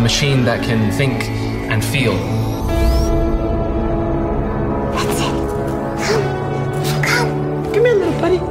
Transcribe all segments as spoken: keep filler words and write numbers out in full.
machine that can think and feel. That's it. Come. Come. Come here, little buddy.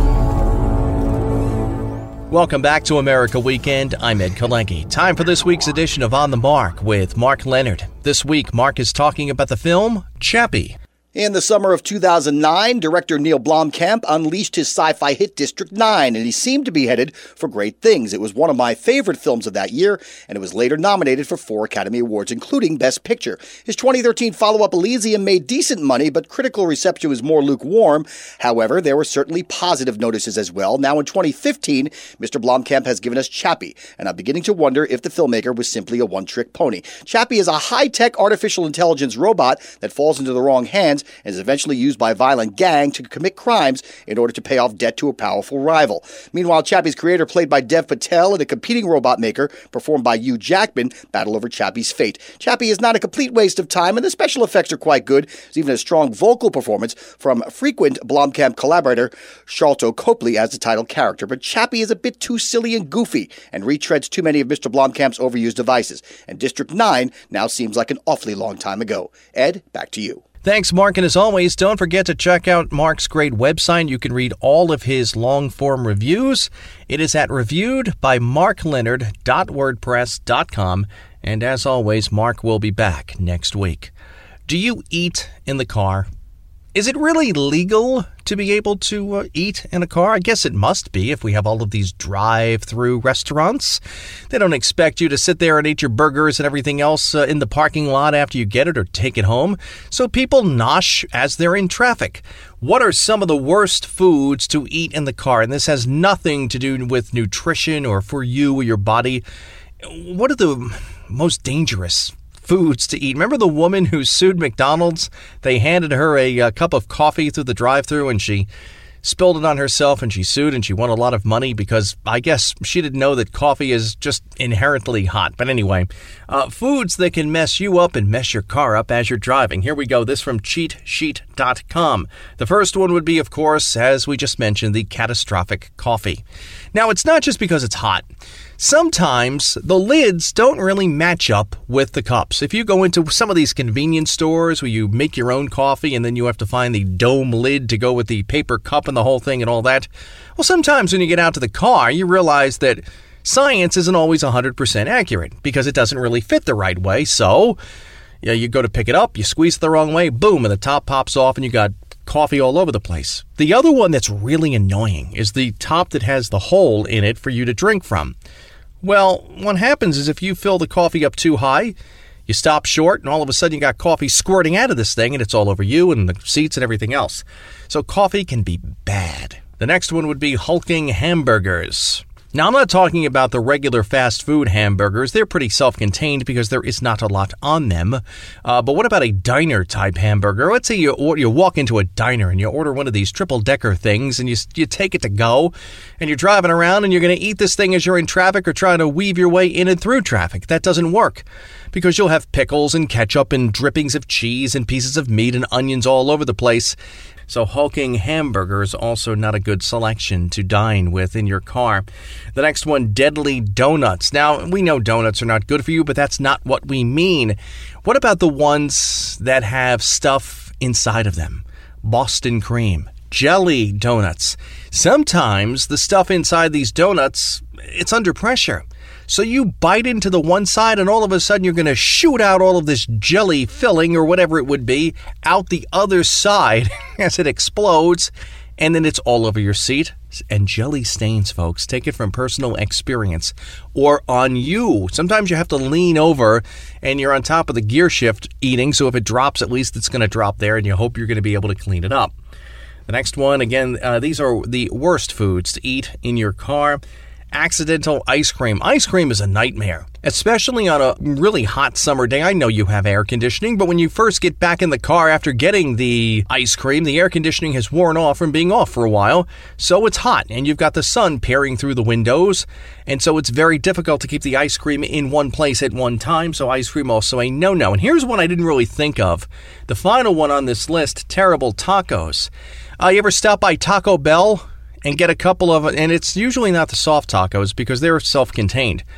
Welcome back to America Weekend. I'm Ed Kalenki. Time for this week's edition of On the Mark with Mark Leonard. This week, Mark is talking about the film Chappie. In the summer of two thousand nine, director Neil Blomkamp unleashed his sci-fi hit District nine, and he seemed to be headed for great things. It was one of my favorite films of that year, and it was later nominated for four Academy Awards, including Best Picture. His twenty thirteen follow-up Elysium made decent money, but critical reception was more lukewarm. However, there were certainly positive notices as well. Now in twenty fifteen, Mister Blomkamp has given us Chappie, and I'm beginning to wonder if the filmmaker was simply a one-trick pony. Chappie is a high-tech artificial intelligence robot that falls into the wrong hands and is eventually used by a violent gang to commit crimes in order to pay off debt to a powerful rival. Meanwhile, Chappie's creator, played by Dev Patel, and a competing robot maker, performed by Hugh Jackman, battle over Chappie's fate. Chappie is not a complete waste of time, and the special effects are quite good. There's even a strong vocal performance from frequent Blomkamp collaborator Sharlto Copley as the title character. But Chappie is a bit too silly and goofy, and retreads too many of Mister Blomkamp's overused devices. And District nine now seems like an awfully long time ago. Ed, back to you. Thanks, Mark, and as always, don't forget to check out Mark's great website. You can read all of his long-form reviews. It is at reviewed by mark leonard dot wordpress dot com, and as always, Mark will be back next week. Do you eat in the car? Is it really legal to be able to uh, eat in a car? I guess it must be if we have all of these drive-through restaurants. They don't expect you to sit there and eat your burgers and everything else uh, in the parking lot after you get it or take it home. So people nosh as they're in traffic. What are some of the worst foods to eat in the car? And this has nothing to do with nutrition or for you or your body. What are the most dangerous foods to eat? Remember the woman who sued McDonald's? They handed her a, a cup of coffee through the drive-thru and she spilled it on herself and she sued and she won a lot of money because I guess she didn't know that coffee is just inherently hot. But anyway, uh, foods that can mess you up and mess your car up as you're driving. Here we go. This from cheat sheet dot com. The first one would be, of course, as we just mentioned, the catastrophic coffee. Now, it's not just because it's hot. Sometimes the lids don't really match up with the cups. If you go into some of these convenience stores where you make your own coffee and then you have to find the dome lid to go with the paper cup and the whole thing and all that, well, sometimes when you get out to the car, you realize that science isn't always one hundred percent accurate because it doesn't really fit the right way. So, yeah, you go to pick it up, you squeeze it the wrong way, boom, and the top pops off and you got coffee all over the place. The other one that's really annoying is the top that has the hole in it for you to drink from. Well, what happens is if you fill the coffee up too high, you stop short, and all of a sudden you got coffee squirting out of this thing, and it's all over you and the seats and everything else. So coffee can be bad. The next one would be hulking hamburgers. Now, I'm not talking about the regular fast food hamburgers. They're pretty self-contained because there is not a lot on them. Uh, but what about a diner-type hamburger? Let's say you or, you walk into a diner and you order one of these triple-decker things and you you take it to go, and you're driving around and you're going to eat this thing as you're in traffic or trying to weave your way in and through traffic. That doesn't work because you'll have pickles and ketchup and drippings of cheese and pieces of meat and onions all over the place. So hulking hamburger is also not a good selection to dine with in your car. The next one, deadly donuts. Now, we know donuts are not good for you, but that's not what we mean. What about the ones that have stuff inside of them? Boston cream, jelly donuts. Sometimes the stuff inside these donuts, it's under pressure. So you bite into the one side and all of a sudden you're going to shoot out all of this jelly filling or whatever it would be out the other side as it explodes, and then it's all over your seat. And jelly stains, folks. Take it from personal experience. Or on you. Sometimes you have to lean over and you're on top of the gear shift eating, so if it drops, at least it's going to drop there and you hope you're going to be able to clean it up. The next one, again, uh, these are the worst foods to eat in your car. Accidental ice cream. Ice cream is a nightmare, especially on a really hot summer day. I know you have air conditioning, but when you first get back in the car after getting the ice cream, the air conditioning has worn off from being off for a while, so it's hot, and you've got the sun peering through the windows, and so it's very difficult to keep the ice cream in one place at one time, so ice cream also a no-no. And here's one I didn't really think of. The final one on this list, terrible tacos. Uh, you ever stop by Taco Bell and get a couple of, and it's usually not the soft tacos because they're self-contained.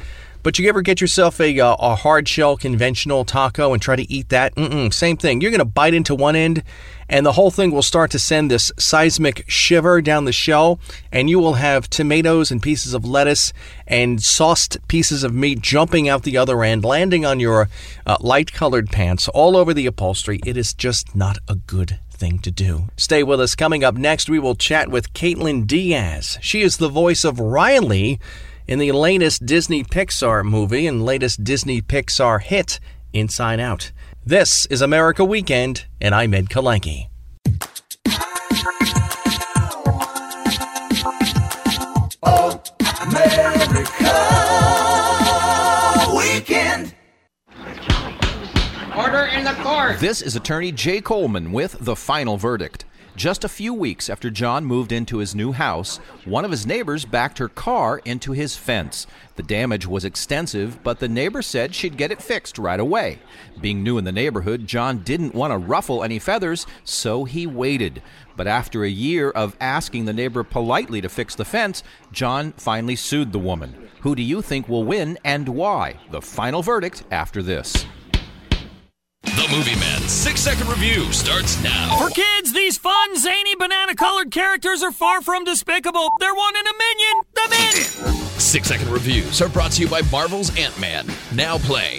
But you ever get yourself a, uh, a hard shell conventional taco and try to eat that? Mm-mm, same thing. You're going to bite into one end, and the whole thing will start to send this seismic shiver down the shell, and you will have tomatoes and pieces of lettuce and sauced pieces of meat jumping out the other end, landing on your uh, light-colored pants all over the upholstery. It is just not a good thing to do. Stay with us. Coming up next, we will chat with Caitlin Diaz. She is the voice of Riley in the latest Disney Pixar movie and latest Disney Pixar hit, Inside Out. This is America Weekend, and I'm Ed Kalenki. Oh, America Weekend. Order in the court. This is attorney Jay Coleman with The Final Verdict. Just a few weeks after John moved into his new house, one of his neighbors backed her car into his fence. The damage was extensive, but the neighbor said she'd get it fixed right away. Being new in the neighborhood, John didn't want to ruffle any feathers, so he waited. But after a year of asking the neighbor politely to fix the fence, John finally sued the woman. Who do you think will win and why? The Final Verdict after this. The Movie Man's six-second review starts now. For kids, these fun, zany, banana-colored characters are far from despicable. They're one in a million. The Min! Six-second reviews are brought to you by Marvel's Ant-Man. Now playing.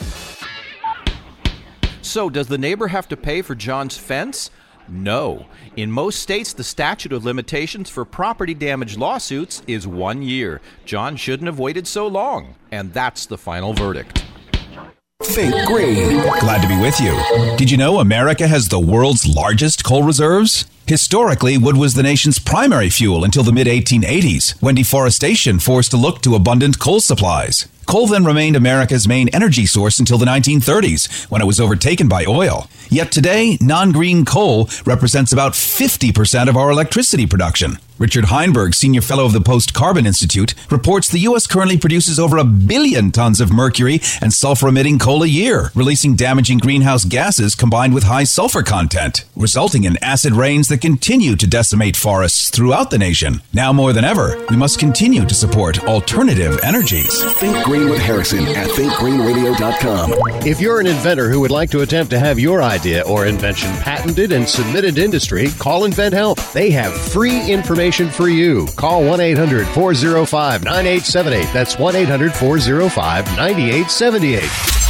So, does the neighbor have to pay for John's fence? No. In most states, the statute of limitations for property damage lawsuits is one year. John shouldn't have waited so long. And that's the final verdict. Think green. Glad to be with you. Did you know America has the world's largest coal reserves? Historically, wood was the nation's primary fuel until the mid eighteen eighties, when deforestation forced a look to abundant coal supplies. Coal then remained America's main energy source until the nineteen thirties, when it was overtaken by oil. Yet today, non-green coal represents about fifty percent of our electricity production. Richard Heinberg, Senior Fellow of the Post-Carbon Institute, reports the U S currently produces over a billion tons of mercury and sulfur-emitting coal a year, releasing damaging greenhouse gases combined with high sulfur content, resulting in acid rains that continue to decimate forests throughout the nation. Now more than ever, we must continue to support alternative energies. Think Green with Harrison at think green radio dot com. If you're an inventor who would like to attempt to have your idea or invention patented and submitted to industry, call InventHelp. They have free information for you. Call one eight hundred four oh five nine eight seven eight. That's one eight hundred four oh five nine eight seven eight.